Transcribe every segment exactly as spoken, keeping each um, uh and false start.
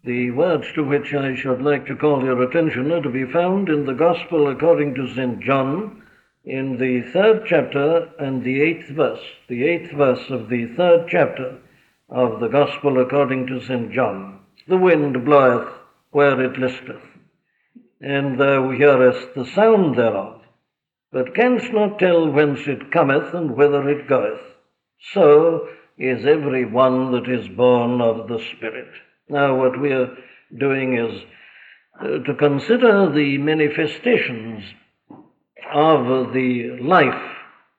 The words to which I should like to call your attention are to be found in the Gospel according to Saint John, in the third chapter and the eighth verse, the eighth verse of the third chapter of the Gospel according to Saint John. The wind bloweth where it listeth, and thou hearest the sound thereof, but canst not tell whence it cometh and whither it goeth. So is every one that is born of the Spirit. Now what we are doing is uh, to consider the manifestations of the life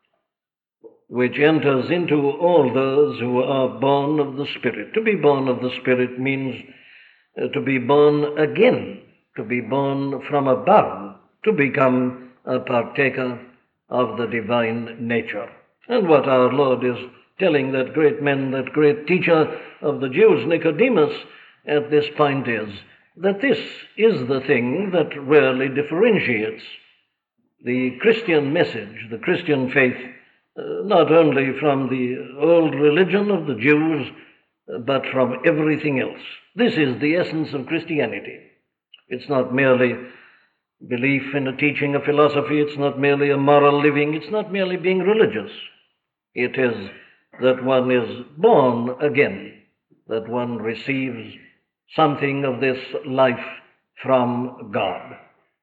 which enters into all those who are born of the Spirit. To be born of the Spirit means uh, to be born again, to be born from above, to become a partaker of the divine nature. And what our Lord is telling that great man, that great teacher of the Jews, Nicodemus, at this point is that this is the thing that really differentiates the Christian message, the Christian faith, uh, not only from the old religion of the Jews, uh, but from everything else. This is the essence of Christianity. It's not merely belief in a teaching, a philosophy. It's not merely a moral living. It's not merely being religious. It is that one is born again, that one receives something of this life from God.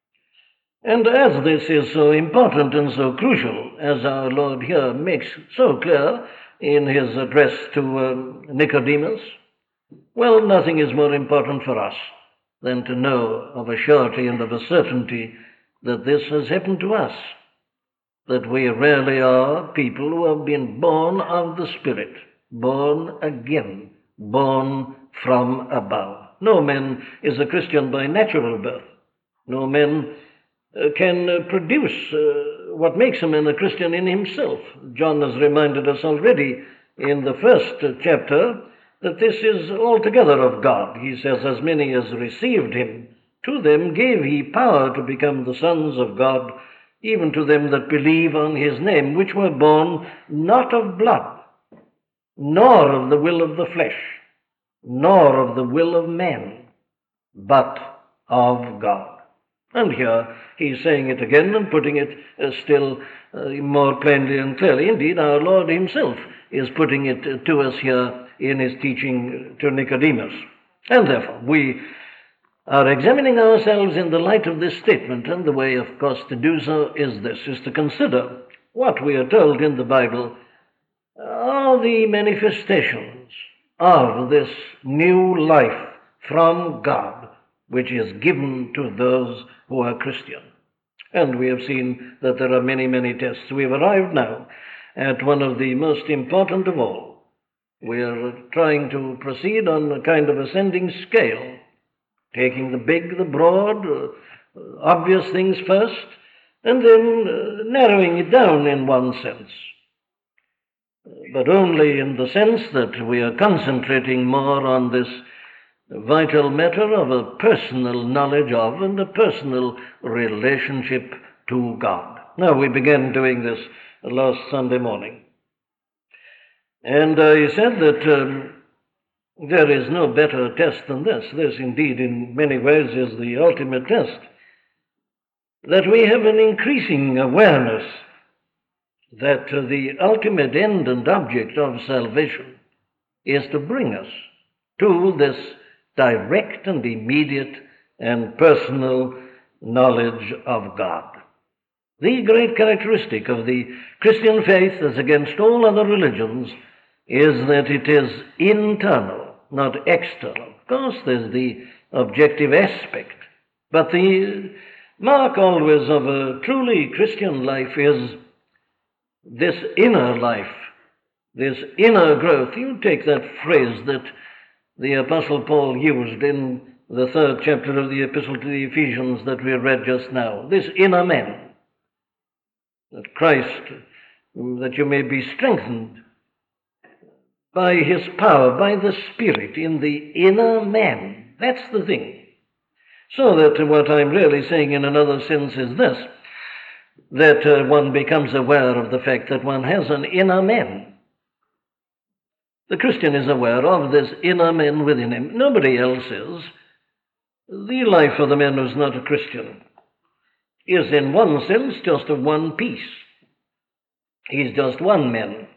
And as this is so important and so crucial, as our Lord here makes so clear in his address to uh, Nicodemus, well, nothing is more important for us than to know of a surety and of a certainty that this has happened to us, that we really are people who have been born of the Spirit, born again, born from above. No man is a Christian by natural birth. No man uh, can uh, produce uh, what makes a man a Christian in himself. John has reminded us already in the first uh, chapter that this is altogether of God. He says, as many as received him, to them gave he power to become the sons of God, even to them that believe on his name, which were born not of blood, nor of the will of the flesh, nor of the will of man, but of God. And here he's saying it again and putting it uh, still uh, more plainly and clearly. Indeed, our Lord himself is putting it uh, to us here in his teaching to Nicodemus. And therefore, we are examining ourselves in the light of this statement, and the way, of course, to do so is this, is to consider what we are told in the Bible are the manifestations of this new life from God, which is given to those who are Christian. And we have seen that there are many, many tests. We have arrived now at one of the most important of all. We are trying to proceed on a kind of ascending scale, taking the big, the broad, uh, obvious things first, and then uh, narrowing it down in one sense, but only in the sense that we are concentrating more on this vital matter of a personal knowledge of and a personal relationship to God. Now, we began doing this last Sunday morning, and I said that um, there is no better test than this. This, indeed, in many ways is the ultimate test, that we have an increasing awareness that uh, the ultimate end and object of salvation is to bring us to this direct and immediate and personal knowledge of God. The great characteristic of the Christian faith, as against all other religions, is that it is internal, not external. Of course, there's the objective aspect, but the mark always of a truly Christian life is this inner life, this inner growth. You take that phrase that the Apostle Paul used in the third chapter of the Epistle to the Ephesians that we read just now, this inner man, that Christ, that you may be strengthened by his power, by the Spirit in the inner man. That's the thing. So that what I'm really saying in another sense is this, that uh, one becomes aware of the fact that one has an inner man. The Christian is aware of this inner man within him. Nobody else is. The life of the man who's not a Christian is in one sense just of one piece. He's just one man.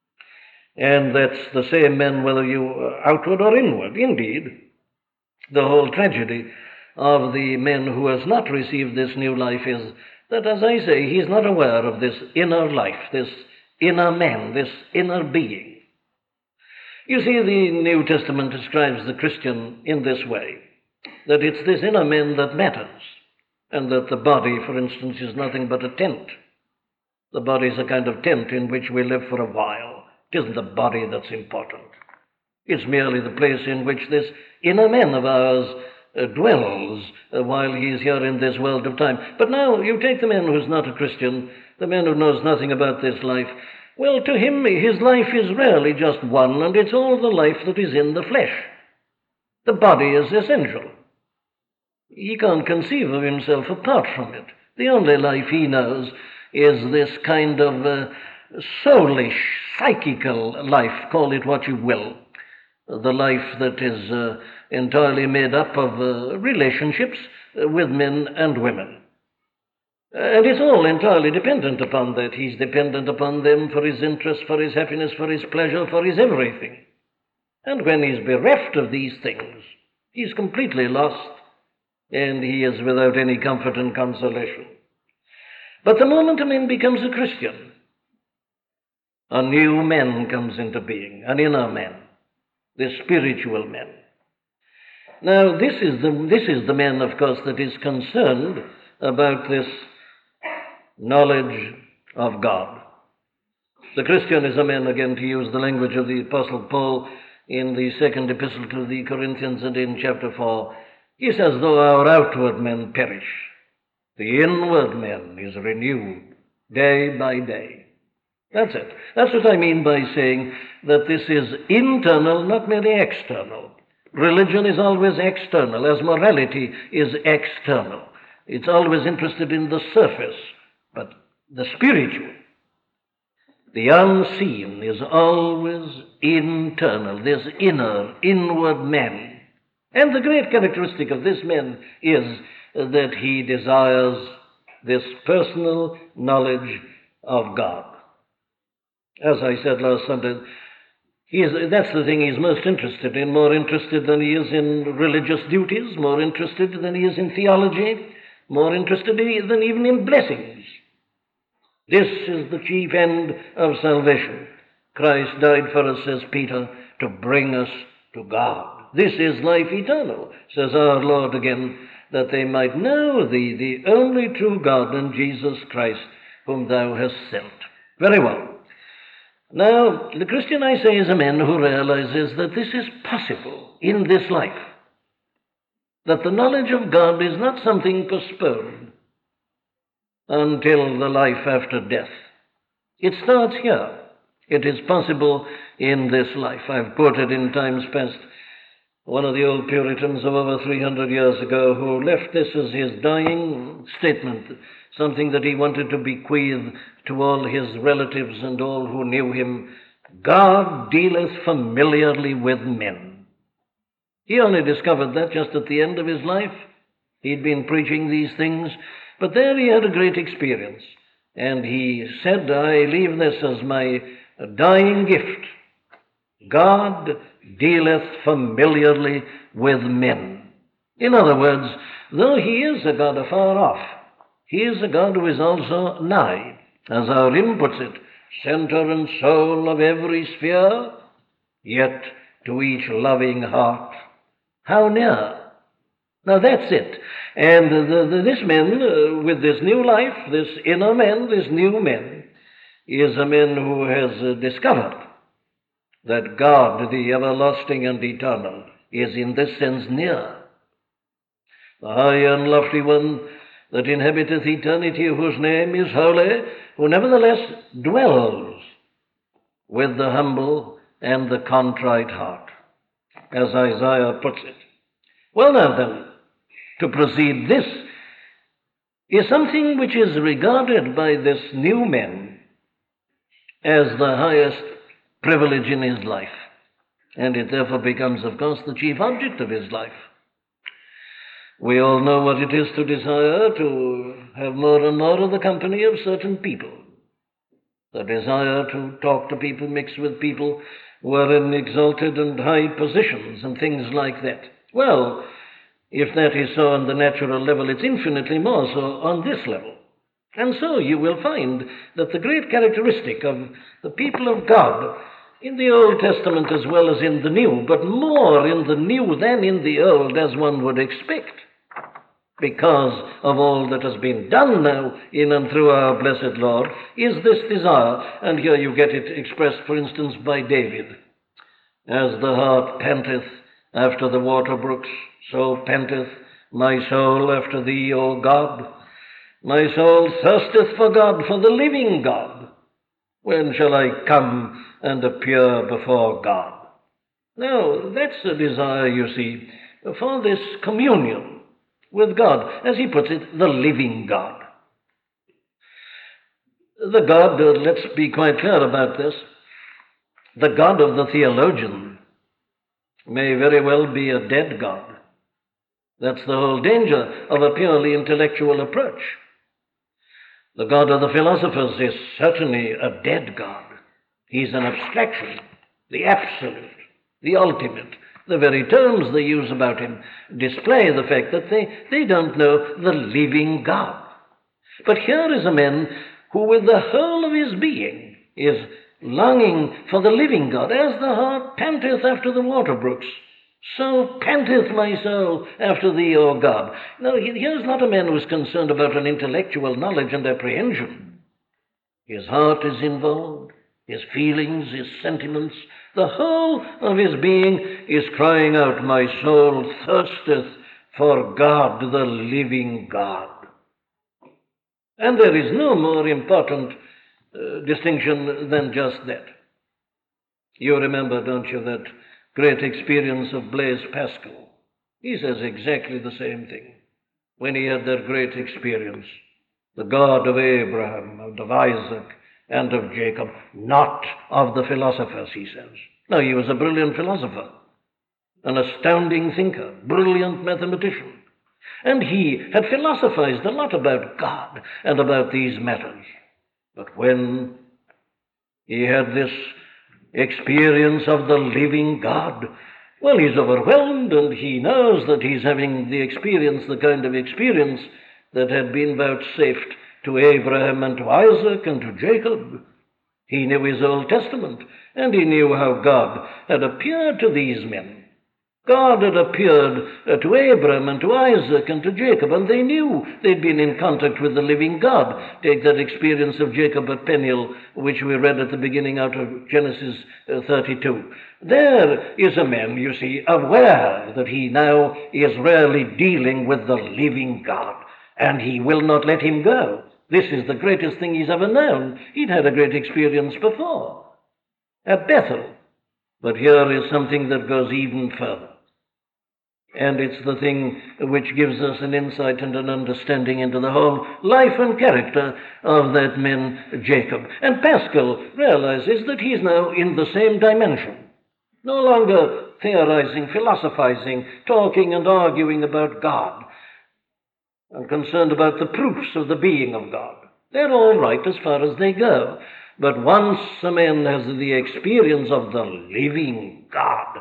And that's the same man whether you are outward or inward. Indeed, the whole tragedy of the man who has not received this new life is that, as I say, he's not aware of this inner life, this inner man, this inner being. You see, the New Testament describes the Christian in this way, that it's this inner man that matters, and that the body, for instance, is nothing but a tent. The body is a kind of tent in which we live for a while. It isn't the body that's important. It's merely the place in which this inner man of ours uh, dwells uh, while he is here in this world of time. But now you take the man who's not a Christian, the man who knows nothing about this life. Well, to him, his life is rarely just one, and it's all the life that is in the flesh. The body is essential. He can't conceive of himself apart from it. The only life he knows is this kind of uh, soulish, psychical life, call it what you will. The life that is uh, entirely made up of uh, relationships uh, with men and women. And it's all entirely dependent upon that. He's dependent upon them for his interest, for his happiness, for his pleasure, for his everything. And when he's bereft of these things, he's completely lost, and he is without any comfort and consolation. But the moment a man becomes a Christian, a new man comes into being, an inner man, the spiritual man. Now, this is the, this is the man, of course, that is concerned about this knowledge of God. The Christian is a man, again, to use the language of the Apostle Paul in the second epistle to the Corinthians and in chapter four. He says, though our outward men perish, the inward man is renewed day by day. That's it. That's what I mean by saying that this is internal, not merely external. Religion is always external, as morality is external. It's always interested in the surface, but the spiritual, the unseen, is always internal, this inner, inward man. And the great characteristic of this man is that he desires this personal knowledge of God. As I said last Sunday, he is, that's the thing he's most interested in, more interested than he is in religious duties, more interested than he is in theology, more interested than even in blessings. This is the chief end of salvation. Christ died for us, says Peter, to bring us to God. This is life eternal, says our Lord again, that they might know thee, the only true God, and Jesus Christ, whom thou hast sent. Very well. Now, the Christian, I say, is a man who realizes that this is possible in this life, that the knowledge of God is not something postponed until the life after death. It starts here. It is possible in this life. I've quoted in times past one of the old Puritans of over three hundred years ago who left this as his dying statement, something that he wanted to bequeath to all his relatives and all who knew him. God dealeth familiarly with men. He only discovered that just at the end of his life. He'd been preaching these things, but there he had a great experience. And he said, I leave this as my dying gift. God dealeth familiarly with men. In other words, though he is a God afar off, he is a God who is also nigh, as our hymn puts it, center and soul of every sphere, yet to each loving heart, how near. Now that's it. And the, the, this man, uh, with this new life, this inner man, this new man, is a man who has uh, discovered that God, the everlasting and eternal, is in this sense near. The high and lofty one that inhabiteth eternity, whose name is holy, who nevertheless dwells with the humble and the contrite heart, as Isaiah puts it. Well, now then, to proceed, this is something which is regarded by this new man as the highest privilege in his life. and it therefore becomes, of course, the chief object of his life. We all know what it is to desire to have more and more of the company of certain people. The desire to talk to people, mix with people who are in exalted and high positions and things like that. Well, if that is so on the natural level, it's infinitely more so on this level. And so you will find that the great characteristic of the people of God, in the Old Testament as well as in the New, but more in the New than in the Old, as one would expect, because of all that has been done now in and through our blessed Lord, is this desire. And here you get it expressed, for instance, by David. As the hart panteth after the water brooks, so panteth my soul after thee, O God. My soul thirsteth for God, for the living God. When shall I come and appear before God? Now, that's a desire, you see, for this communion with God, as he puts it, the living God. The God, uh, let's be quite clear about this, the God of the theologian may very well be a dead God. That's the whole danger of a purely intellectual approach. The God of the philosophers is certainly a dead God. He's an abstraction, the absolute, the ultimate. The very terms they use about him display the fact that they, they don't know the living God. But here is a man who with the whole of his being is longing for the living God. As the hart panteth after the water brooks, so panteth my soul after thee, O God. Now, here's not a man who is concerned about an intellectual knowledge and apprehension. His heart is involved, his feelings, his sentiments, the whole of his being is crying out, my soul thirsteth for God, the living God. And there is no more important uh, distinction than just that. You remember, don't you, that great experience of Blaise Pascal? He says exactly the same thing when he had that great experience. The God of Abraham, and of Isaac, and of Jacob, not of the philosophers, he says. Now, he was a brilliant philosopher, an astounding thinker, brilliant mathematician. And he had philosophized a lot about God and about these matters. But when he had this experience of the living God, well, he's overwhelmed, and he knows that he's having the experience, the kind of experience that had been vouchsafed to Abraham and to Isaac and to Jacob. He knew his Old Testament, and he knew how God had appeared to these men. God had appeared uh, to Abraham and to Isaac and to Jacob, and they knew they'd been in contact with the living God. Take that experience of Jacob at Peniel, which we read at the beginning out of Genesis uh, thirty-two. There is a man, you see, aware that he now is really dealing with the living God, and he will not let him go. This is the greatest thing he's ever known. He'd had a great experience before at Bethel, but here is something that goes even further. And it's the thing which gives us an insight and an understanding into the whole life and character of that man, Jacob. And Pascal realizes that he's now in the same dimension, no longer theorizing, philosophizing, talking and arguing about God, and concerned about the proofs of the being of God. They're all right as far as they go. But once a man has the experience of the living God,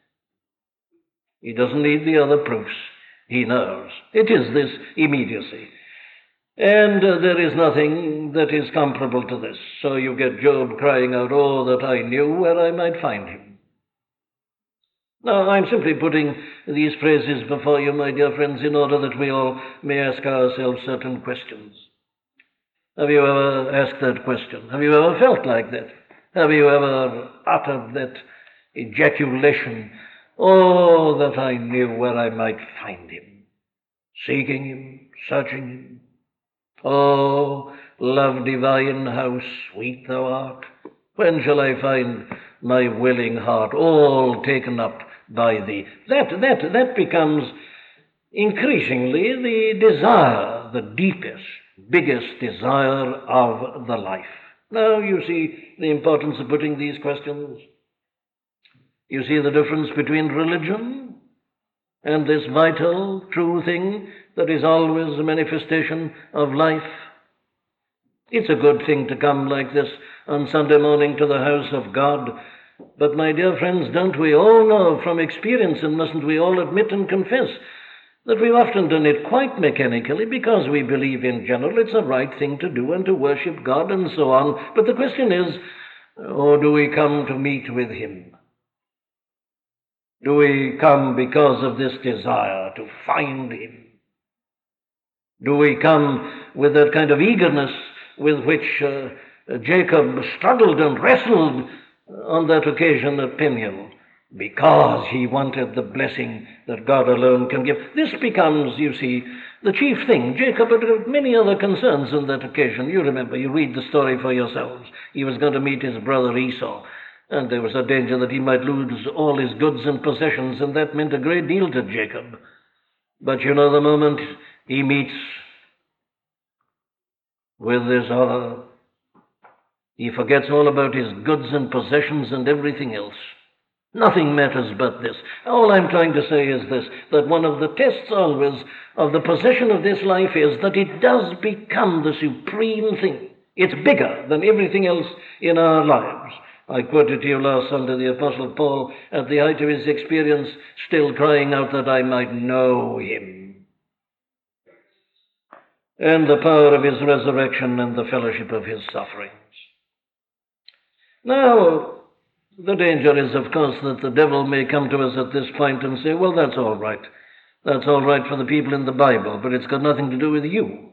he doesn't need the other proofs. He knows. It is this immediacy. And uh, there is nothing that is comparable to this. So you get Job crying out, oh, that I knew where I might find him. Now, I'm simply putting these phrases before you, my dear friends, in order that we all may ask ourselves certain questions. Have you ever asked that question? Have you ever felt like that? Have you ever uttered that ejaculation, oh, that I knew where I might find him, seeking him, searching him? Oh, love divine, how sweet thou art! When shall I find my willing heart all taken up by thee? That, that, that becomes increasingly the desire, the deepest, biggest desire of the life. Now, you see the importance of putting these questions. You see the difference between religion and this vital, true thing that is always a manifestation of life? It's a good thing to come like this on Sunday morning to the house of God. But, my dear friends, don't we all know from experience, and mustn't we all admit and confess, that we've often done it quite mechanically because we believe in general it's the right thing to do and to worship God and so on. But the question is, or do we come to meet with Him? Do we come because of this desire to find Him? Do we come with that kind of eagerness with which uh, Jacob struggled and wrestled on that occasion at Peniel, because he wanted the blessing that God alone can give? This becomes, you see, the chief thing. Jacob had many other concerns on that occasion. You remember, you read the story for yourselves. He was going to meet his brother Esau, and there was a danger that he might lose all his goods and possessions, and that meant a great deal to Jacob. But you know, the moment he meets with this other, he forgets all about his goods and possessions and everything else. Nothing matters but this. All I'm trying to say is this, that one of the tests always of the possession of this life is that it does become the supreme thing. It's bigger than everything else in our lives. I quoted to you last Sunday the Apostle Paul at the height of his experience, still crying out that I might know Him, and the power of His resurrection and the fellowship of His sufferings. Now, the danger is, of course, that the devil may come to us at this point and say, well, that's all right. That's all right for the people in the Bible, but it's got nothing to do with you.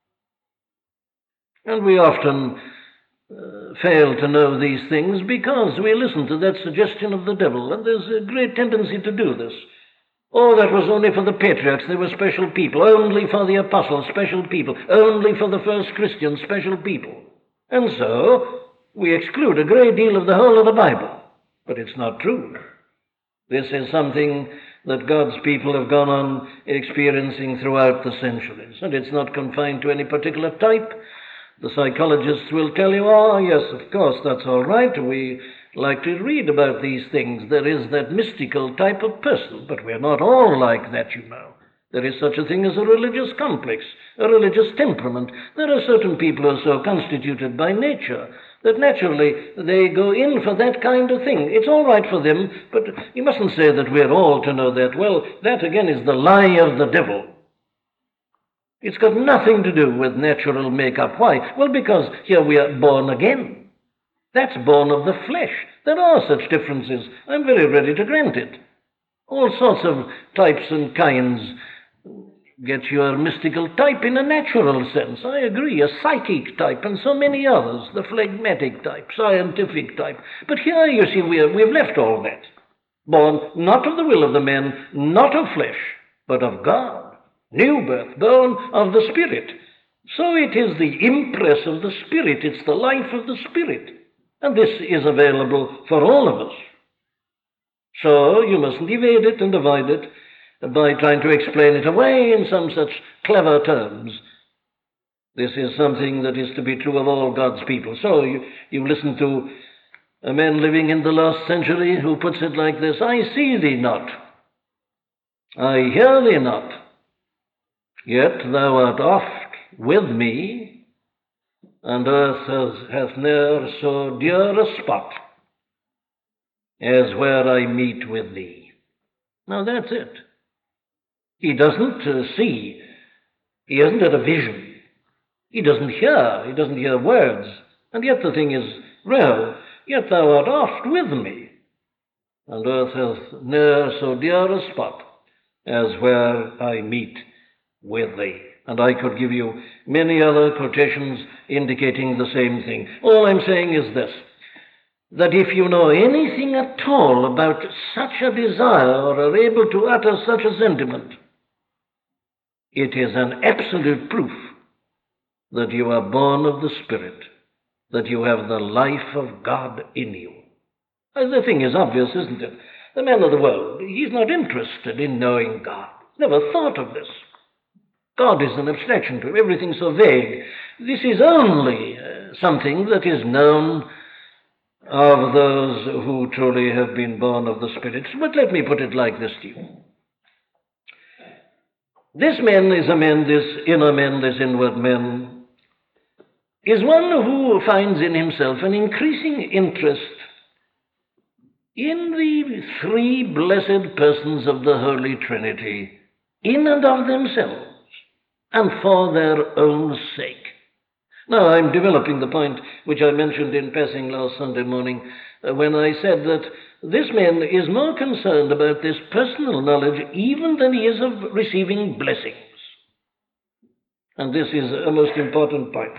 And we often uh, fail to know these things because we listen to that suggestion of the devil, and there's a great tendency to do this. Oh, that was only for the patriarchs. They were special people. Only for the apostles, special people. Only for the first Christians, special people. And so we exclude a great deal of the whole of the Bible. But it's not true. This is something that God's people have gone on experiencing throughout the centuries. And it's not confined to any particular type. The psychologists will tell you, oh, yes, of course, that's all right. We like to read about these things. There is that mystical type of person, but we're not all like that, you know. There is such a thing as a religious complex, a religious temperament. There are certain people who are so constituted by nature that naturally they go in for that kind of thing. It's all right for them, but you mustn't say that we're all to know that. Well, that again is the lie of the devil. It's got nothing to do with natural makeup. Why? Well, because here we are born again. That's born of the flesh. There are such differences. I'm very ready to grant it. All sorts of types and kinds. Get your mystical type in a natural sense, I agree, a psychic type, and so many others, the phlegmatic type, scientific type. But here, you see, we have, we've left all that. Born not of the will of the man, not of flesh, but of God. New birth, born of the Spirit. So it is the impress of the Spirit, it's the life of the Spirit. And this is available for all of us. So you mustn't evade it and avoid it by trying to explain it away in some such clever terms. This is something that is to be true of all God's people. So you, you listen to a man living in the last century who puts it like this: I see thee not, I hear thee not, yet thou art oft with me, and earth has, hath ne'er so dear a spot as where I meet with thee. Now that's it. He doesn't uh, see. He hasn't had a vision. He doesn't hear. He doesn't hear words. And yet the thing is real. Yet thou art oft with me, and earth hath ne'er so dear a spot as where I meet with thee. And I could give you many other quotations indicating the same thing. All I'm saying is this, that if you know anything at all about such a desire or are able to utter such a sentiment, it is an absolute proof that you are born of the Spirit, that you have the life of God in you. The thing is obvious, isn't it? The man of the world, he's not interested in knowing God. Never thought of this. God is an abstraction to him, everything so vague. This is only uh, something that is known of those who truly have been born of the Spirit. But let me put it like this to you. This man is a man, this inner man, this inward man, is one who finds in himself an increasing interest in the three blessed persons of the Holy Trinity, in and of themselves, and for their own sake. Now, I'm developing the point which I mentioned in passing last Sunday morning, uh, when I said that this man is more concerned about this personal knowledge even than he is of receiving blessings. And this is a most important point.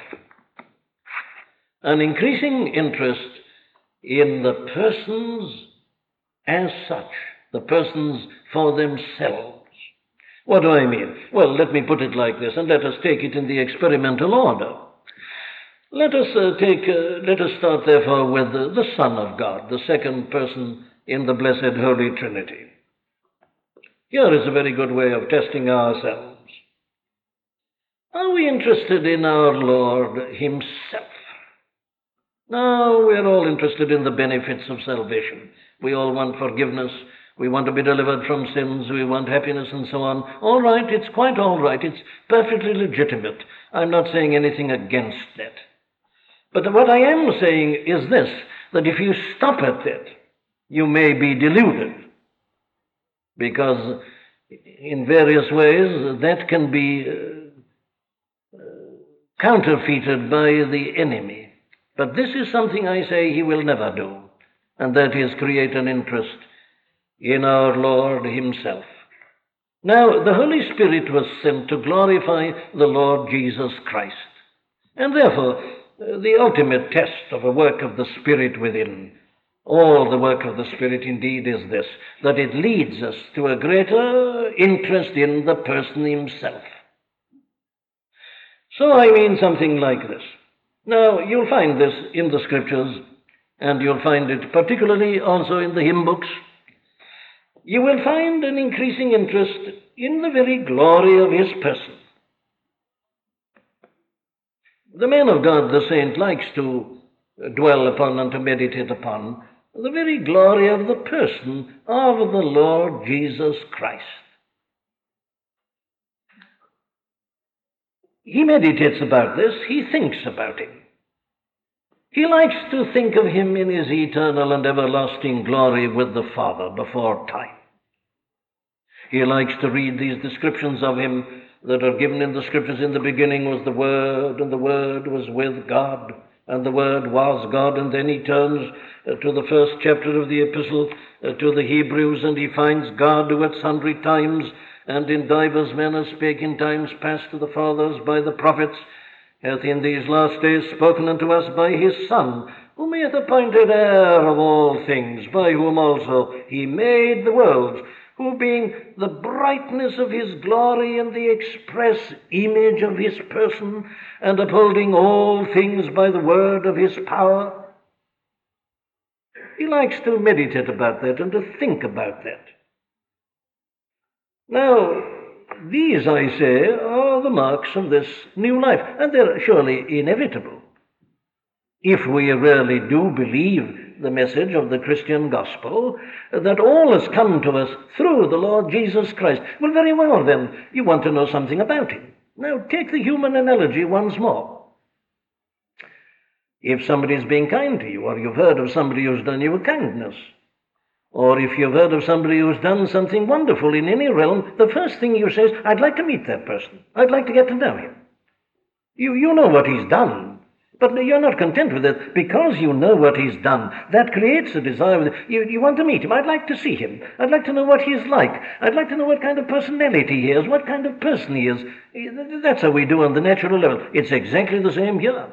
An increasing interest in the persons as such, the persons for themselves. What do I mean? Well, let me put it like this, and let us take it in the experimental order. Let us uh, take. Uh, let us start, therefore, with uh, the Son of God, the second person in the blessed Holy Trinity. Here is a very good way of testing ourselves. Are we interested in our Lord Himself? Now, we're all interested in the benefits of salvation. We all want forgiveness. We want to be delivered from sins. We want happiness and so on. All right, it's quite all right. It's perfectly legitimate. I'm not saying anything against that. But what I am saying is this, that if you stop at that, you may be deluded. Because in various ways, that can be uh, counterfeited by the enemy. But this is something I say he will never do, and that is create an interest in our Lord Himself. Now, the Holy Spirit was sent to glorify the Lord Jesus Christ. And therefore, the ultimate test of a work of the Spirit within, all the work of the Spirit indeed is this, that it leads us to a greater interest in the person Himself. So I mean something like this. Now, you'll find this in the Scriptures, and you'll find it particularly also in the hymn books. You will find an increasing interest in the very glory of His person. The man of God, the saint, likes to dwell upon and to meditate upon the very glory of the person of the Lord Jesus Christ. He meditates about this, he thinks about Him. He likes to think of Him in His eternal and everlasting glory with the Father before time. He likes to read these descriptions of Him that are given in the Scriptures. In the beginning was the Word, and the Word was with God, and the Word was God. And then he turns uh, to the first chapter of the epistle uh, to the Hebrews, and he finds God who at sundry times and in divers manners spake in times past to the fathers by the prophets, hath in these last days spoken unto us by His Son, whom He hath appointed heir of all things, by whom also He made the worlds, who being the brightness of His glory and the express image of His person, and upholding all things by the word of His power. He likes to meditate about that and to think about that. Now, these, I say, are the marks of this new life, and they're surely inevitable. If we really do believe the message of the Christian gospel, that all has come to us through the Lord Jesus Christ. Well, very well then, you want to know something about Him. Now, take the human analogy once more. If somebody is being kind to you, or you've heard of somebody who's done you a kindness, or if you've heard of somebody who's done something wonderful in any realm, the first thing you say is, I'd like to meet that person. I'd like to get to know him. You, you know what he's done. But you're not content with it because you know what he's done. That creates a desire. You, you want to meet him. I'd like to see him. I'd like to know what he's like. I'd like to know what kind of personality he has, what kind of person he is. That's how we do on the natural level. It's exactly the same here.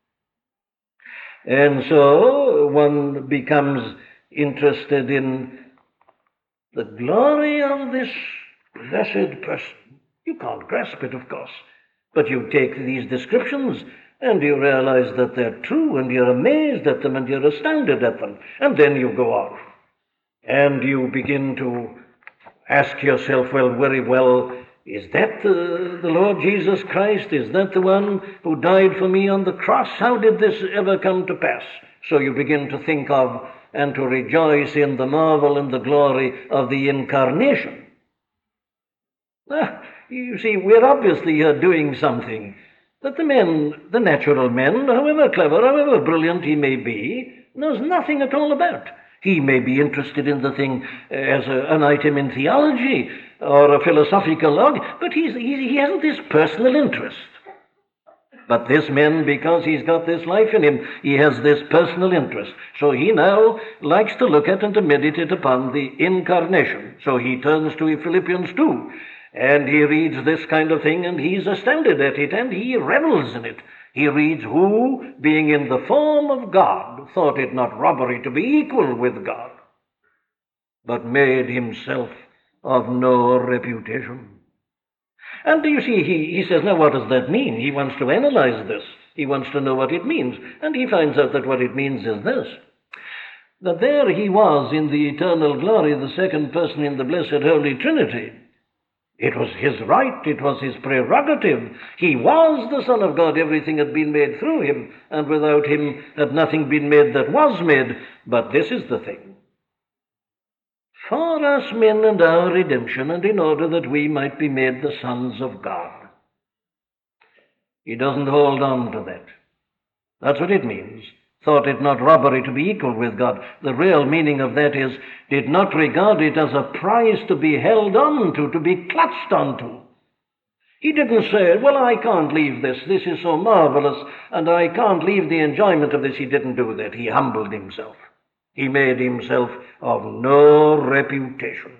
And so one becomes interested in the glory of this blessed person. You can't grasp it, of course. But you take these descriptions and you realize that they're true, and you're amazed at them, and you're astounded at them. And then you go on, and you begin to ask yourself, well, very well, is that the, the Lord Jesus Christ? Is that the one who died for me on the cross? How did this ever come to pass? So you begin to think of and to rejoice in the marvel and the glory of the incarnation. Ah, you see, we're obviously here doing something that the men, the natural man, however clever, however brilliant he may be, knows nothing at all about. He may be interested in the thing as a, an item in theology or a philosophical log, but he's, he, he hasn't this personal interest. But this man, because he's got this life in him, he has this personal interest. So he now likes to look at and to meditate upon the incarnation. So he turns to Philippians two, and he reads this kind of thing, and he's astounded at it, and he revels in it. He reads, who, being in the form of God, thought it not robbery to be equal with God, but made himself of no reputation. And you see, he, he says, now what does that mean? He wants to analyze this. He wants to know what it means. And he finds out that what it means is this, that there he was in the eternal glory, the second person in the blessed Holy Trinity. It was his right, it was his prerogative. He was the Son of God. Everything had been made through him, and without him had nothing been made that was made. But this is the thing. For us men and our redemption, and in order that we might be made the sons of God. He doesn't hold on to that. That's what it means. Thought it not robbery to be equal with God. The real meaning of that is, did not regard it as a prize to be held on to, to be clutched onto. He didn't say, well, I can't leave this. This is so marvelous, and I can't leave the enjoyment of this. He didn't do that. He humbled himself. He made himself of no reputation.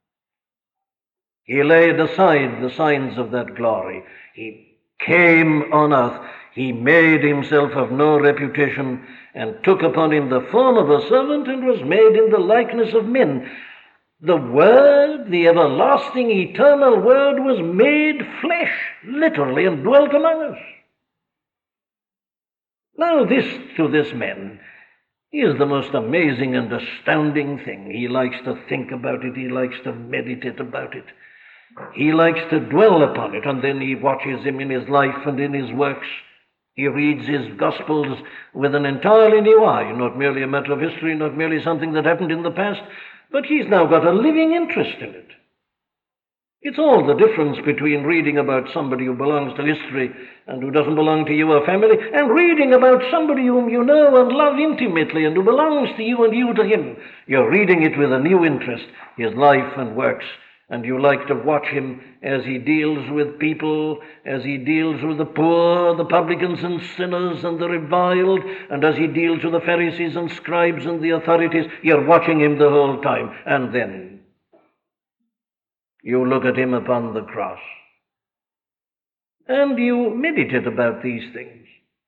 He laid aside the signs of that glory. He came on earth. He made himself of no reputation and took upon him the form of a servant and was made in the likeness of men. The Word, the everlasting, eternal Word, was made flesh, literally, and dwelt among us. Now this, to this man, is the most amazing and astounding thing. He likes to think about it. He likes to meditate about it. He likes to dwell upon it, and then he watches him in his life and in his works. He reads his Gospels with an entirely new eye, not merely a matter of history, not merely something that happened in the past, but he's now got a living interest in it. It's all the difference between reading about somebody who belongs to history and who doesn't belong to your family, and reading about somebody whom you know and love intimately and who belongs to you and you to him. You're reading it with a new interest, his life and works. And you like to watch him as he deals with people, as he deals with the poor, the publicans and sinners and the reviled, and as he deals with the Pharisees and scribes and the authorities. You're watching him the whole time. And then you look at him upon the cross. And you meditate about these things.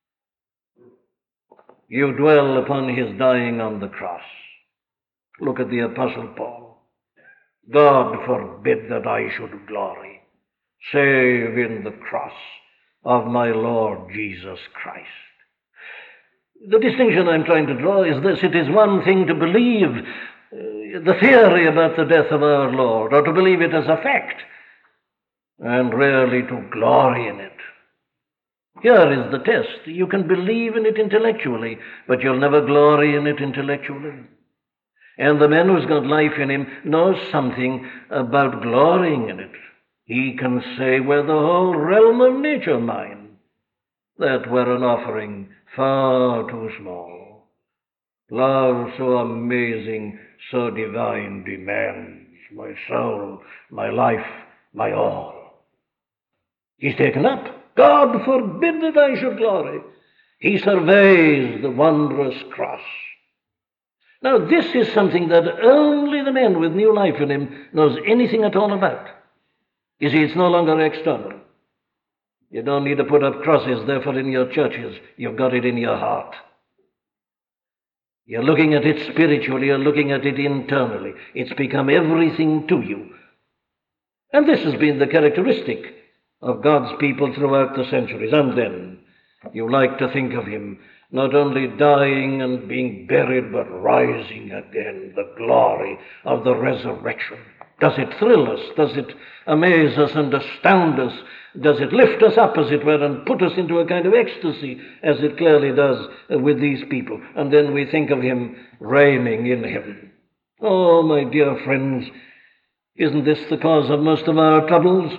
You dwell upon his dying on the cross. Look at the Apostle Paul. God forbid that I should glory, save in the cross of my Lord Jesus Christ. The distinction I'm trying to draw is this. It is one thing to believe uh, the theory about the death of our Lord, or to believe it as a fact, and rarely to glory in it. Here is the test. You can believe in it intellectually, but you'll never glory in it intellectually. And the man who's got life in him knows something about glorying in it. He can say, were the whole realm of nature mine, that were an offering far too small. Love so amazing, so divine demands my soul, my life, my all. He's taken up. God forbid that I should glory. He surveys the wondrous cross. Now, this is something that only the man with new life in him knows anything at all about. You see, it's no longer external. You don't need to put up crosses, therefore, in your churches. You've got it in your heart. You're looking at it spiritually, you're looking at it internally. It's become everything to you. And this has been the characteristic of God's people throughout the centuries. And then you like to think of him not only dying and being buried, but rising again, the glory of the resurrection. Does it thrill us? Does it amaze us and astound us Does it lift us up, as it were, and put us into a kind of ecstasy, as it clearly does uh, with these people? And then we think of him reigning in heaven. Oh, my dear friends, isn't this the cause of most of our troubles?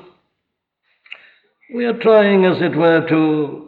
We are trying, as it were, to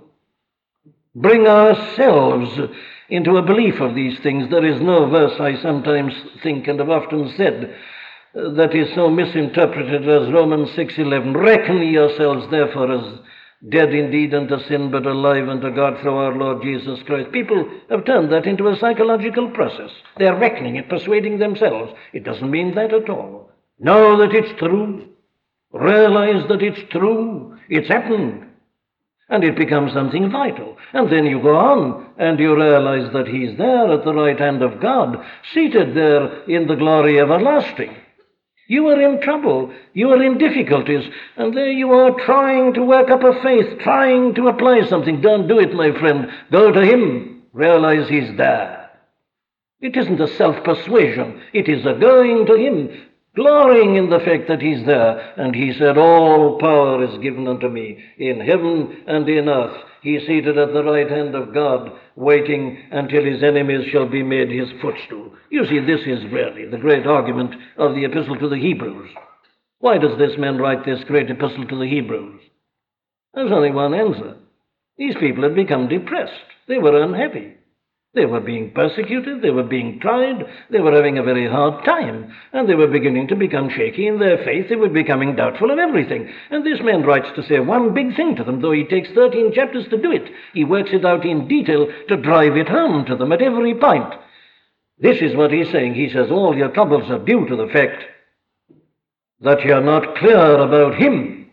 bring ourselves into a belief of these things. There is no verse, I sometimes think and have often said, that is so misinterpreted as Romans six eleven. Reckon yourselves therefore as dead indeed unto sin, but alive unto God through our Lord Jesus Christ. People have turned that into a psychological process. They are reckoning it, persuading themselves. It doesn't mean that at all. Know that it's true. Realize that it's true. It's happened. And it becomes something vital. And then you go on, and you realize that he's there at the right hand of God, seated there in the glory everlasting. You are in trouble, you are in difficulties, and there you are trying to work up a faith, trying to apply something. Don't do it, my friend. Go to him. Realize he's there. It isn't a self-persuasion. It is a going to him, glorying in the fact that he's there. And he said, all power is given unto me in heaven and in earth. He is seated at the right hand of God, waiting until his enemies shall be made his footstool. You see, this is really the great argument of the epistle to the Hebrews. Why does this man write this great epistle to the Hebrews? There's only one answer. These people had become depressed. They were unhappy. They were being persecuted, they were being tried, they were having a very hard time, and they were beginning to become shaky in their faith. They were becoming doubtful of everything. And this man writes to say one big thing to them, though he takes thirteen chapters to do it. He works it out in detail to drive it home to them at every point. This is what he's saying. He says all your troubles are due to the fact that you're not clear about him.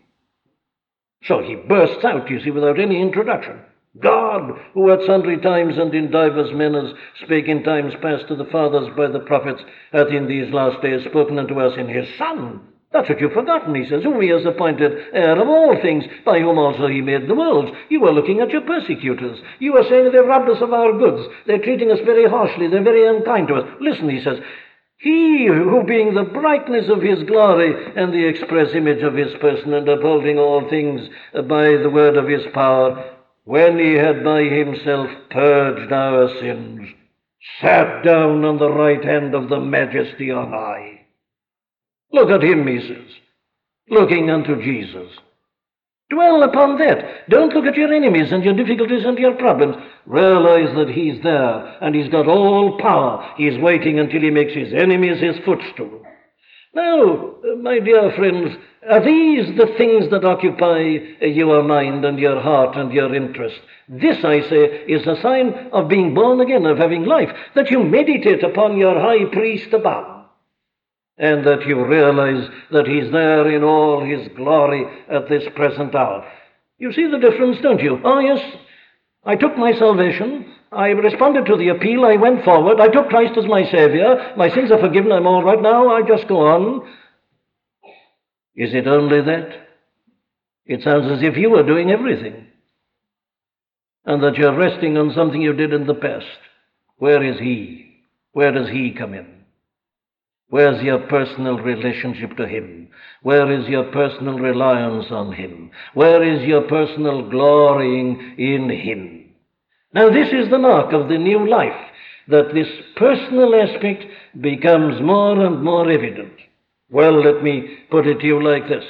So he bursts out, you see, without any introduction. God, who at sundry times and in divers manners spake in times past to the fathers by the prophets, hath in these last days spoken unto us in his Son. That's what you've forgotten, he says, whom he has appointed heir of all things, by whom also he made the worlds. You are looking at your persecutors. You are saying they've robbed us of our goods. They're treating us very harshly. They're very unkind to us. Listen, he says, he who being the brightness of his glory and the express image of his person, and upholding all things by the word of his power, when he had by himself purged our sins, sat down on the right hand of the Majesty on high. Look at him, he says, looking unto Jesus. Dwell upon that. Don't look at your enemies and your difficulties and your problems. Realize that he's there, and he's got all power. He's waiting until he makes his enemies his footstool. Now, my dear friends, are these the things that occupy your mind and your heart and your interest? This, I say, is a sign of being born again, of having life, that you meditate upon your high priest above, and that you realize that he's there in all his glory at this present hour. You see the difference, don't you? Oh, yes, I took my salvation. I responded to the appeal. I went forward. I took Christ as my Savior. My sins are forgiven. I'm all right now. I just go on. Is it only that? It sounds as if you were doing everything, and that you're resting on something you did in the past. Where is he? Where does he come in? Where's your personal relationship to him? Where is your personal reliance on him? Where is your personal glorying in him? Now, this is the mark of the new life, that this personal aspect becomes more and more evident. Well, let me put it to you like this.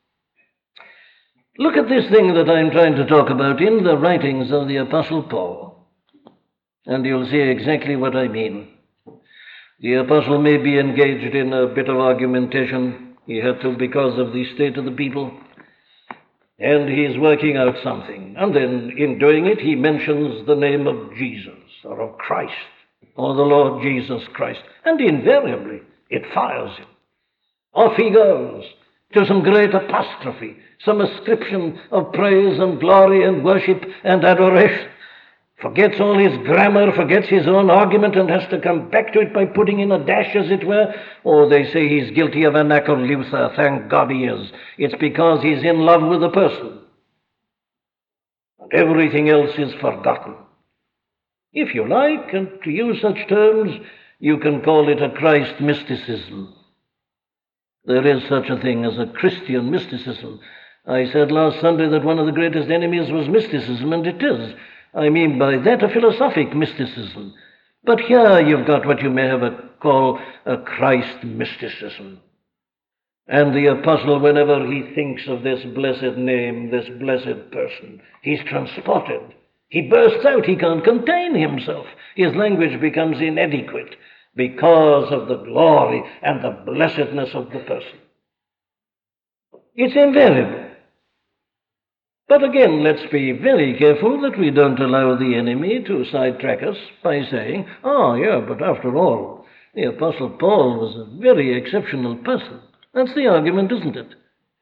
Look at this thing that I'm trying to talk about in the writings of the Apostle Paul, and you'll see exactly what I mean. The apostle may be engaged in a bit of argumentation. He had to because of the state of the people. And he's working out something. And then in doing it, he mentions the name of Jesus or of Christ or the Lord Jesus Christ. And invariably, it fires him. Off he goes to some great apostrophe, some ascription of praise and glory and worship and adoration. Forgets all his grammar, forgets his own argument, and has to come back to it by putting in a dash, as it were. Or they say he's guilty of anacoluther. Thank God he is. It's because he's in love with the person. And everything else is forgotten. If you like, and to use such terms, you can call it a Christ mysticism. There is such a thing as a Christian mysticism. I said last Sunday that one of the greatest enemies was mysticism, and it is. I mean by that a philosophic mysticism. But here you've got what you may have a, call a Christ mysticism. And the apostle, whenever he thinks of this blessed name, this blessed person, he's transported. He bursts out. He can't contain himself. His language becomes inadequate because of the glory and the blessedness of the person. It's invariable. But again, let's be very careful that we don't allow the enemy to sidetrack us by saying, oh, yeah, but after all, the Apostle Paul was a very exceptional person. That's the argument, isn't it?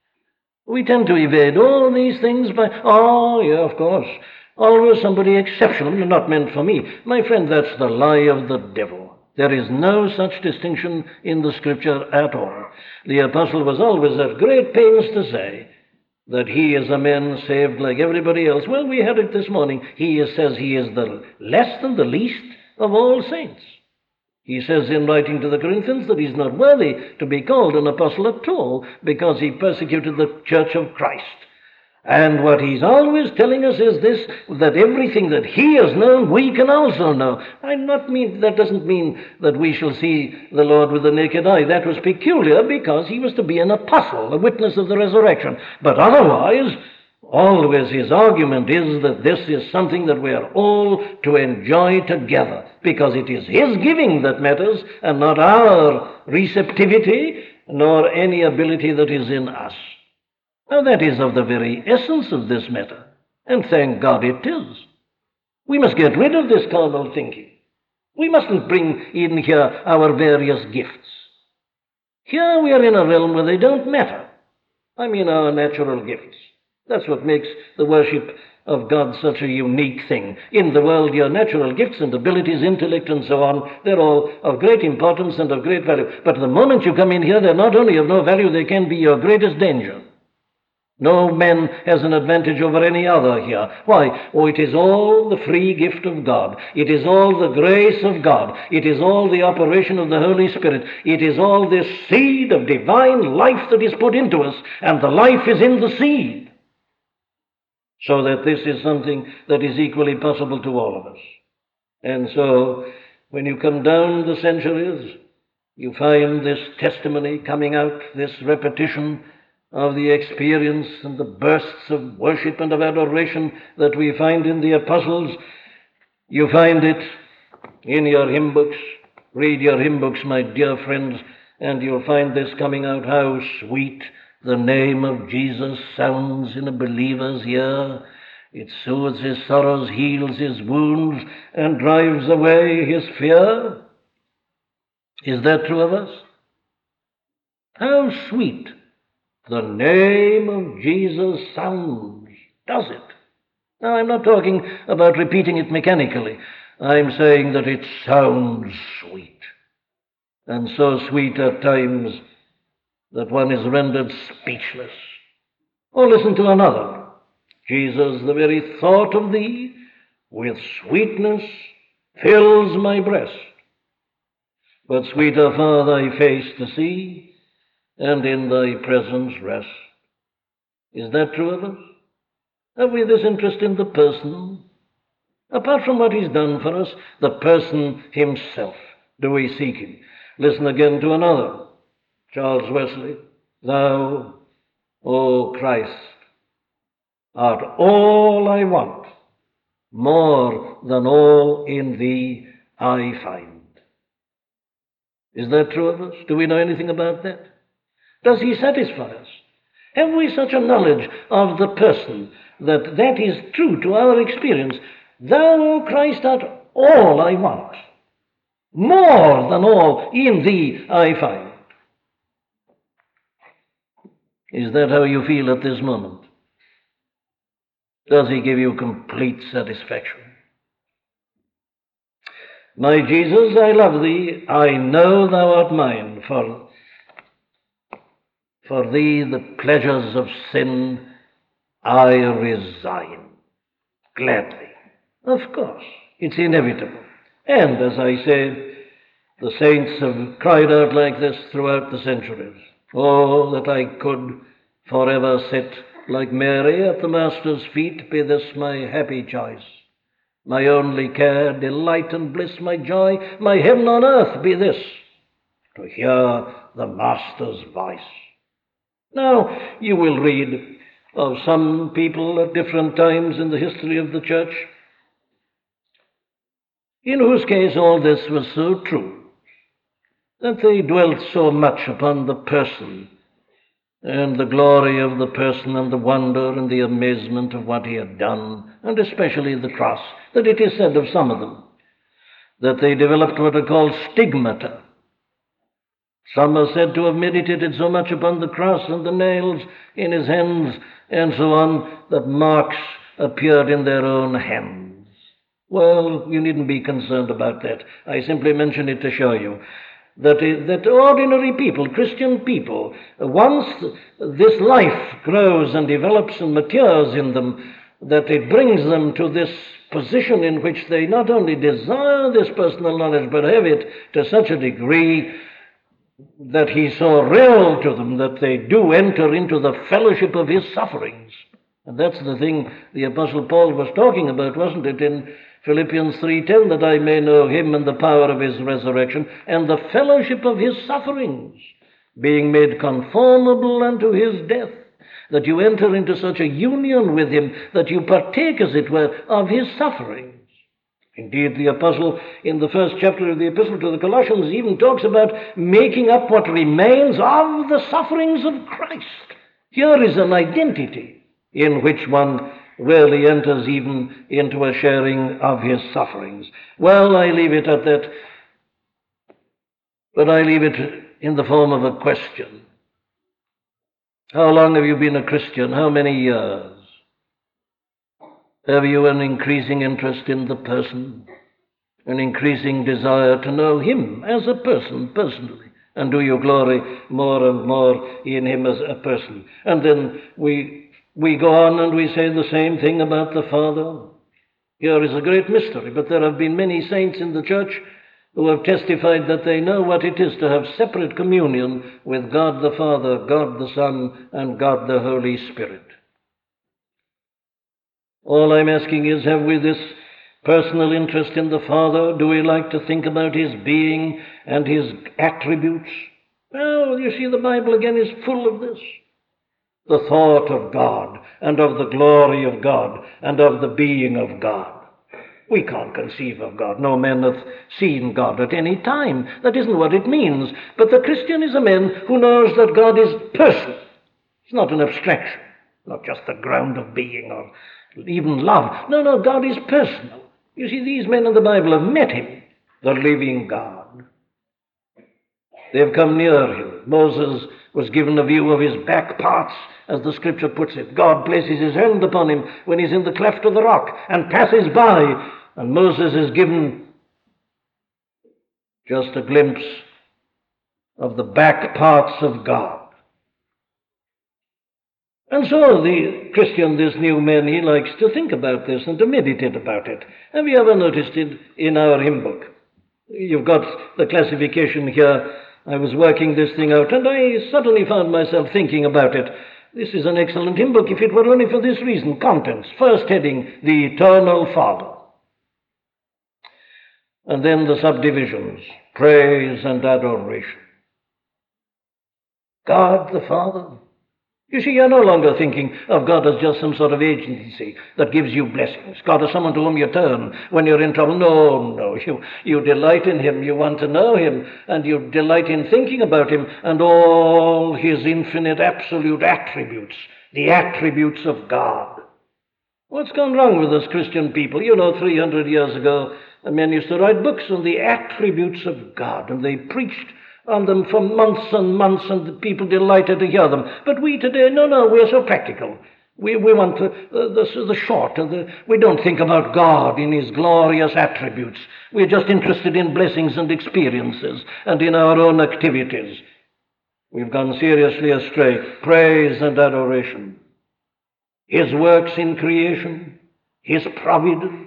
We tend to evade all these things by, oh, yeah, of course, always somebody exceptional, not meant for me. My friend, that's the lie of the devil. There is no such distinction in the Scripture at all. The apostle was always at great pains to say that he is a man saved like everybody else. Well, we had it this morning. He says he is the less than the least of all saints. He says in writing to the Corinthians that he's not worthy to be called an apostle at all because he persecuted the church of Christ. And what he's always telling us is this, that everything that he has known, we can also know. I not mean, that doesn't mean that we shall see the Lord with the naked eye. That was peculiar because he was to be an apostle, a witness of the resurrection. But otherwise, always his argument is that this is something that we are all to enjoy together, because it is his giving that matters and not our receptivity nor any ability that is in us. Now, that is of the very essence of this matter, and thank God it is. We must get rid of this carnal thinking. We mustn't bring in here our various gifts. Here we are in a realm where they don't matter. I mean our natural gifts. That's what makes the worship of God such a unique thing. In the world, your natural gifts and abilities, intellect and so on, they're all of great importance and of great value. But the moment you come in here, they're not only of no value, they can be your greatest danger. No man has an advantage over any other here. Why? Oh, it is all the free gift of God. It is all the grace of God. It is all the operation of the Holy Spirit. It is all this seed of divine life that is put into us, and the life is in the seed. So that this is something that is equally possible to all of us. And so, when you come down the centuries, you find this testimony coming out, this repetition of the experience and the bursts of worship and of adoration that we find in the apostles. You find it in your hymn books. Read your hymn books, my dear friends, and you'll find this coming out, how sweet the name of Jesus sounds in a believer's ear. It soothes his sorrows, heals his wounds, and drives away his fear. Is that true of us? How sweet the name of Jesus sounds, does it? Now, I'm not talking about repeating it mechanically. I'm saying that it sounds sweet, and so sweet at times that one is rendered speechless. Or listen to another. Jesus, the very thought of thee with sweetness fills my breast. But sweeter far thy face to see, and in thy presence rest. Is that true of us? Have we this interest in the person? Apart from what he's done for us, the person himself, do we seek him? Listen again to another. Charles Wesley, thou, O Christ, art all I want, more than all in thee I find. Is that true of us? Do we know anything about that? Does he satisfy us? Have we such a knowledge of the person that that is true to our experience? Thou, O Christ, art all I want. More than all in thee I find. Is that how you feel at this moment? Does he give you complete satisfaction? My Jesus, I love thee. I know thou art mine. For For thee the pleasures of sin I resign gladly. Of course, it's inevitable. And as I said, the saints have cried out like this throughout the centuries. Oh, that I could forever sit Like Mary at the Master's feet, be this my happy choice. My only care, delight and bliss, my joy, my heaven on earth be this, to hear the Master's voice. Now, you will read of some people at different times in the history of the church, in whose case all this was so true, that they dwelt so much upon the person, and the glory of the person, and the wonder and the amazement of what he had done, and especially the cross, that it is said of some of them that they developed what are called stigmata. Some are said to have meditated so much upon the cross and the nails in his hands and so on that marks appeared in their own hands. Well, you needn't be concerned about that. I simply mention it to show you that, that ordinary people, Christian people, once this life grows and develops and matures in them, that it brings them to this position in which they not only desire this personal knowledge, but have it to such a degree that he's so real to them that they do enter into the fellowship of his sufferings. And that's the thing the Apostle Paul was talking about, wasn't it, in Philippians three ten, that I may know him and the power of his resurrection and the fellowship of his sufferings, being made conformable unto his death, that you enter into such a union with him that you partake, as it were, of his sufferings. Indeed, the apostle, in the first chapter of the epistle to the Colossians, even talks about making up what remains of the sufferings of Christ. Here is an identity in which one rarely enters even into a sharing of his sufferings. Well, I leave it at that, but I leave it in the form of a question. How long have you been a Christian? How many years? Have you an increasing interest in the person, an increasing desire to know him as a person personally? And do you glory more and more in him as a person? And then we we go on and we say the same thing about the Father. Here is a great mystery, but there have been many saints in the church who have testified that they know what it is to have separate communion with God the Father, God the Son, and God the Holy Spirit. All I'm asking is, have we this personal interest in the Father? Do we like to think about his being and his attributes? Well, you see, the Bible again is full of this. The thought of God, and of the glory of God, and of the being of God. We can't conceive of God. No man hath seen God at any time. That isn't what it means. But the Christian is a man who knows that God is personal. It's not an abstraction, not just the ground of being or even love. No, no, God is personal. You see, these men in the Bible have met him, the living God. They've come near him. Moses was given a view of his back parts, as the scripture puts it. God places his hand upon him when he's in the cleft of the rock and passes by, and Moses is given just a glimpse of the back parts of God. And so the Christian, this new man, he likes to think about this and to meditate about it. Have you ever noticed it in our hymn book? You've got the classification here. I was working this thing out, and I suddenly found myself thinking about it. This is an excellent hymn book, if it were only for this reason. Contents. First heading, the Eternal Father. And then the subdivisions, praise and adoration. God the Father. You see, you're no longer thinking of God as just some sort of agency that gives you blessings. God as someone to whom you turn when you're in trouble. No, no. You, you delight in him. You want to know him. And you delight in thinking about him and all his infinite, absolute attributes. The attributes of God. What's gone wrong with us Christian people? You know, three hundred years ago, men used to write books on the attributes of God. And they preached on them for months and months, and the people delighted to hear them. But we today, no, no, we're so practical. We, we want the, the, the short. The, we don't think about God in his glorious attributes. We're just interested in blessings and experiences and in our own activities. We've gone seriously astray. Praise and adoration. His works in creation, his providence,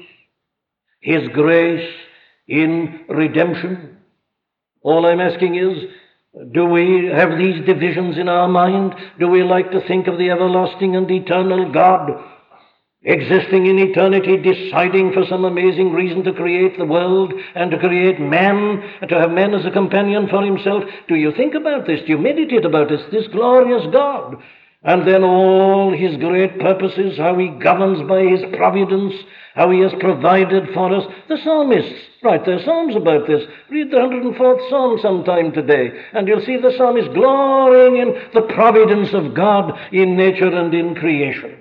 his grace in redemption. All I'm asking is, Do we have these divisions in our mind? Do we like to think of the everlasting and eternal God existing in eternity, deciding for some amazing reason to create the world and to create man, and to have man as a companion for himself? Do you think about this? Do you meditate about this? This glorious God. And then all his great purposes, how he governs by his providence, how he has provided for us. The psalmists write their psalms about this. Read the one hundred fourth Psalm sometime today, and you'll see the psalmist glorying in the providence of God in nature and in creation.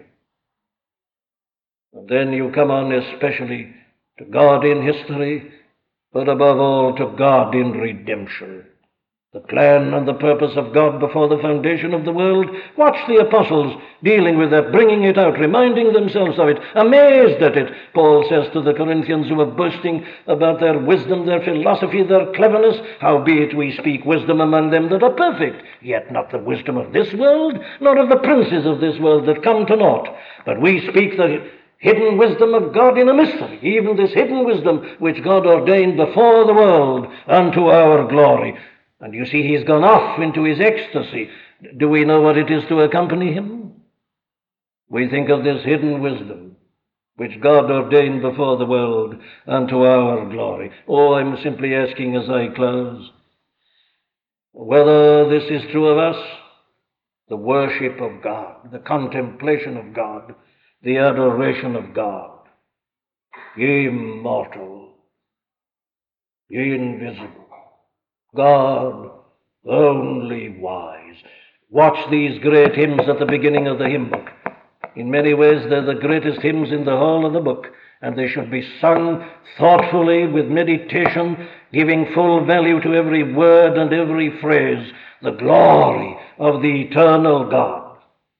And then you come on especially to God in history, but above all to God in redemption. The plan and the purpose of God before the foundation of the world. Watch the apostles dealing with that, bringing it out, reminding themselves of it, amazed at it. Paul says to the Corinthians who are boasting about their wisdom, their philosophy, their cleverness, howbeit we speak wisdom among them that are perfect, yet not the wisdom of this world, nor of the princes of this world that come to naught. But we speak the hidden wisdom of God in a mystery, even this hidden wisdom which God ordained before the world unto our glory. And you see, he's gone off into his ecstasy. Do we know what it is to accompany him? We think of this hidden wisdom, which God ordained before the world unto our glory. Oh, I'm simply asking as I close, whether this is true of us, the worship of God, the contemplation of God, the adoration of God, ye immortal, ye invisible, God only wise. Watch these great hymns at the beginning of the hymn book. In many ways, they're the greatest hymns in the whole of the book, and they should be sung thoughtfully with meditation, giving full value to every word and every phrase, the glory of the eternal God.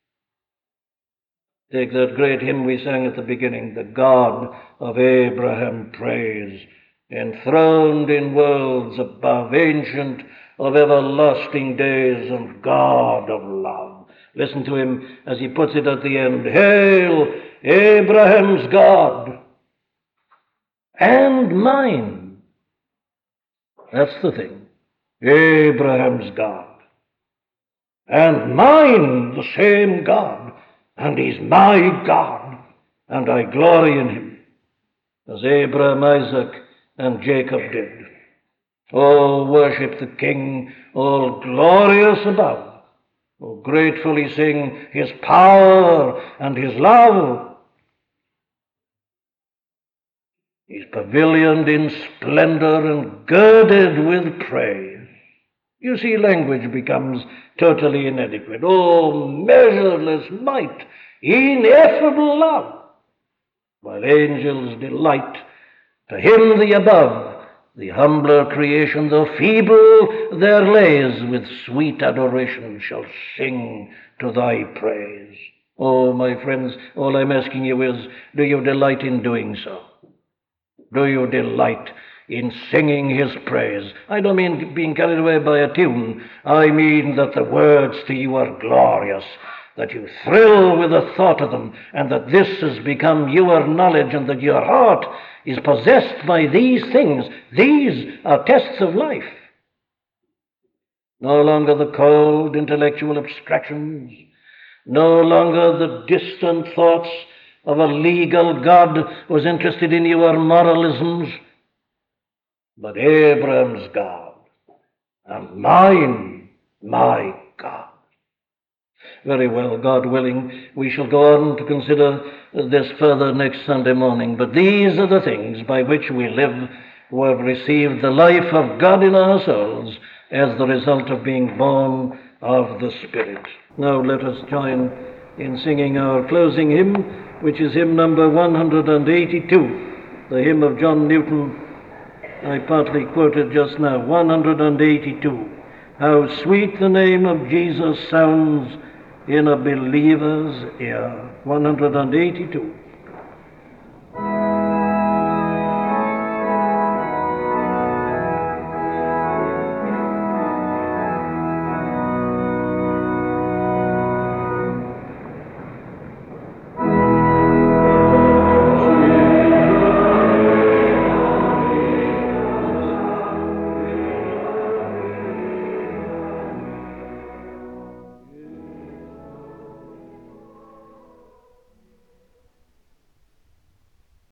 Take that great hymn we sang at the beginning, the God of Abraham praise, enthroned in worlds above, ancient of everlasting days, and God of love. Listen to him as he puts it at the end. Hail, Abraham's God, and mine. That's the thing. Abraham's God, and mine, the same God, and he's my God, and I glory in him, as Abraham, Isaac, and Jacob did. Oh, worship the King, all glorious above. Oh, gratefully sing his power and his love. He's pavilioned in splendor and girded with praise. You see, language becomes totally inadequate. Oh, measureless might, ineffable love, while angels delight. To him the above, the humbler creation, though feeble their lays, with sweet adoration shall sing to thy praise. Oh, my friends, all I'm asking you is, do you delight in doing so? Do you delight in singing his praise? I don't mean being carried away by a tune. I mean that the words to you are glorious, that you thrill with the thought of them, and that this has become your knowledge, and that your heart is possessed by these things. These are tests of life. No longer the cold intellectual abstractions, no longer the distant thoughts of a legal God who is interested in your moralisms, but Abraham's God, and mine, my God. Very well, God willing, we shall go on to consider this further next Sunday morning. But these are the things by which we live who have received the life of God in our souls as the result of being born of the Spirit. Now let us join in singing our closing hymn, which is hymn number one hundred eighty-two, the hymn of John Newton I partly quoted just now, one hundred eighty-two. How sweet the name of Jesus sounds in a believer's ear. one hundred eighty-two.